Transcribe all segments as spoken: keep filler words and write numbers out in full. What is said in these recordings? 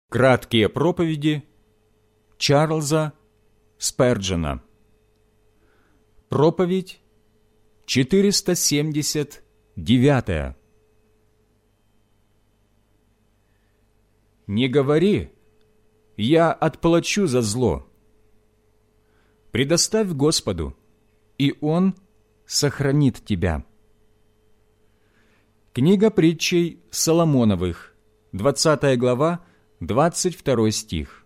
Краткие проповеди Чарльза Сперджена. Проповедь четыреста семьдесят девятая. Не говори: «Я отплачу за зло». Предоставь Господу, и Он сохранит тебя. Книга притчей Соломоновых, двадцатая глава, двадцать второй стих.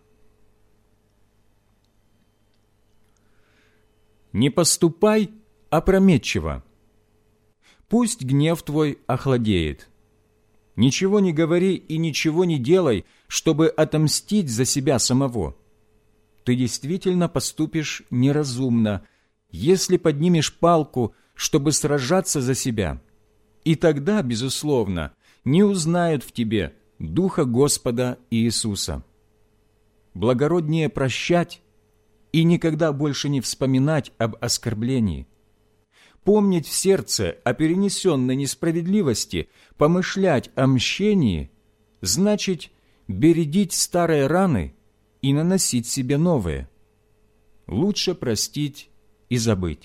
«Не поступай опрометчиво. Пусть гнев твой охладеет. Ничего не говори и ничего не делай, чтобы отомстить за себя самого. Ты действительно поступишь неразумно, если поднимешь палку, чтобы сражаться за себя. И тогда, безусловно, не узнают в тебе Духа Господа Иисуса. Благороднее прощать и никогда больше не вспоминать об оскорблении. Помнить в сердце о перенесенной несправедливости, помышлять о мщении, значит бередить старые раны и наносить себе новые. Лучше простить и забыть.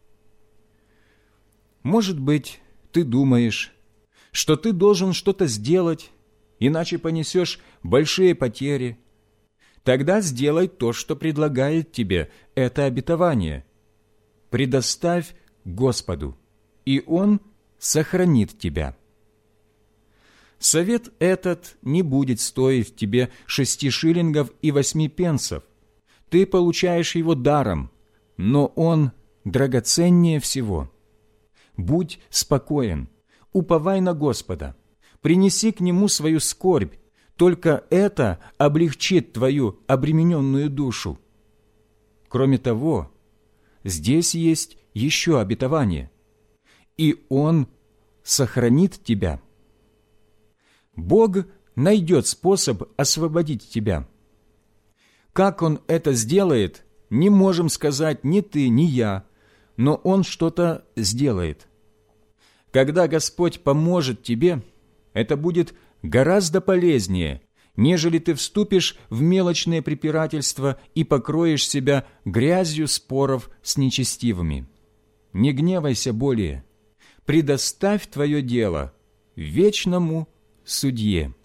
Может быть, ты думаешь, что ты должен что-то сделать, иначе понесешь большие потери. Тогда сделай то, что предлагает тебе это обетование. Предоставь Господу, и Он сохранит тебя. Совет этот не будет стоить тебе шести шиллингов и восьми пенсов. Ты получаешь его даром, но он драгоценнее всего. Будь спокоен, уповай на Господа, принеси к Нему свою скорбь, только это облегчит твою обремененную душу. Кроме того, здесь есть еще обетование, и Он сохранит тебя. Бог найдет способ освободить тебя. Как Он это сделает, не можем сказать ни ты, ни я, но Он что-то сделает. Когда Господь поможет тебе, это будет гораздо полезнее, нежели ты вступишь в мелочные препирательства и покроешь себя грязью споров с нечестивыми. Не гневайся более, предоставь твое дело вечному судье.